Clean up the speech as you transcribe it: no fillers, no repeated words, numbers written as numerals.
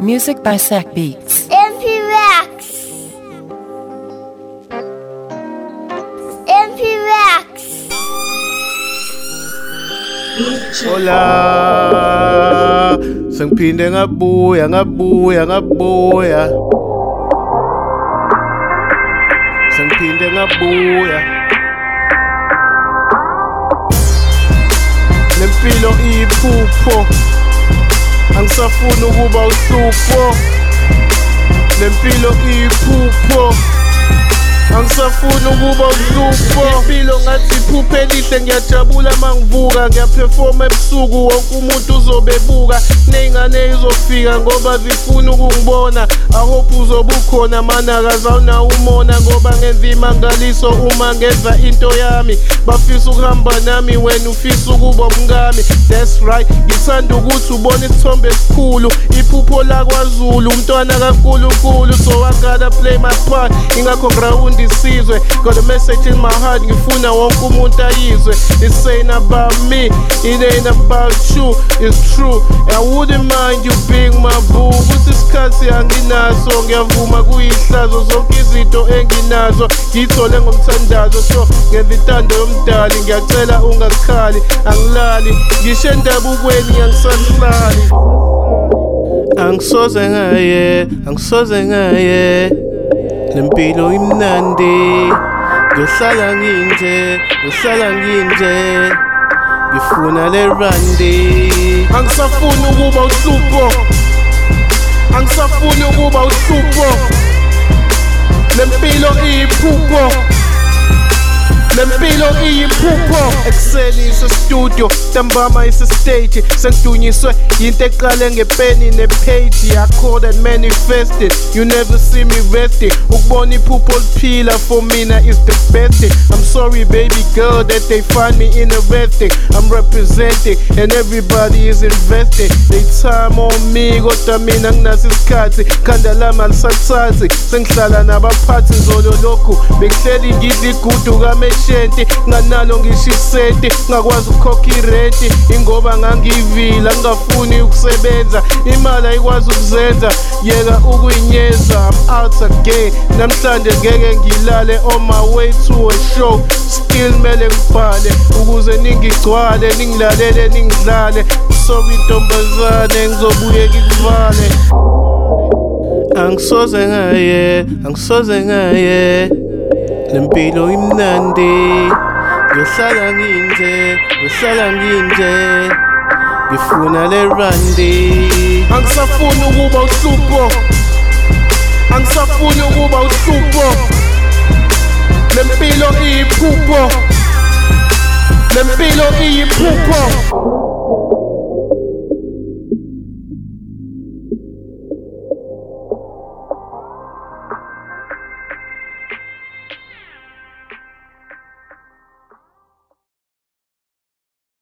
Music by Sack Beats. MP Rex. MP Rex. Hola, sengiphinde ngabuya. Sengiphinde ngabuya. Lempilo iyiphupho, angisafuni ukuba uhlupho. Lempilo iyiphupho, angisafuni ukuba uhlupho. Impilo ngathi iphupho elihle, ngiyajabula mangivuka, ngiyaperforma ebusuku, wonke umuntu uzobebuka. Ney'ngane izofika ngoba zifuna ukungibona. I hope uzobe ukhona mana akazawunawo umona, ngoba ngenza imangaliso uma ngenza into yami. Bafisa ukuhamba nami, wena ufisa ukuba umngami. That's right, ngithanda ukuthi ubone isithombe esikhulu, iphupho lakwaZulu, umntwana kaNkulunkulu. So I gotta play my part, ingakho ngirawundi isizwe. Got a message in my heart, ngifuna wonke umuntu ayizwe. This ain't about me, it ain't about you, it's true. I wouldn't mind you being my boo. Kuthi isikhathi anginaso, ngiyavuma kuyihlazo. Zonke izinto enginazo ngiyithole ngomthandazo. So ngenza intando yomdali, ngiyacela ungakhali. Angilali, ngisho endabukweni ngiyangisahlali. Angisoze ngaye, lempilo imnandi. Ngiyohlala nginje, ngifuna le randi. Angisafuni ukuba uhlupho, lempilo iyiphupho. Ekuseni ise-studio, ntambama ise-stage. Sengidunyiswe yinto eqale ngepeni ne-page. I called and manifested, you never see me resting. Ukubona iphupho liphila for mina is the best thing. I'm sorry baby girl that they find me interesting. I'm representing and everybody is investing they time on me, kodwa mina nginaso isikhathi. Khanda lami alisathathi, sengihlala nabaphathi nzolo lokhu. Bengihleli ngidla igudu kameshenti, nganalo ngisho isenti, ngakwazi ukukhokha irenti. Ingoba ngangivila, ngingafuni ukusebenza, imali ayikwazi ukuzenza, yeka ukuyinyeza. I'm out again, namhlanje ngeke ngilale, on my way to a show. Still mele ngibhale, ukuze ningigcwale, ningilalele ningidlale. Sorry ntombazane, ngizobuye ngikuvale. Angisoze ngaye, lempilo imnandi. Ngiyohlala nginje, ngifuna le randi. Angisafuni ukuba uhlupho, lempilo iyiphupho.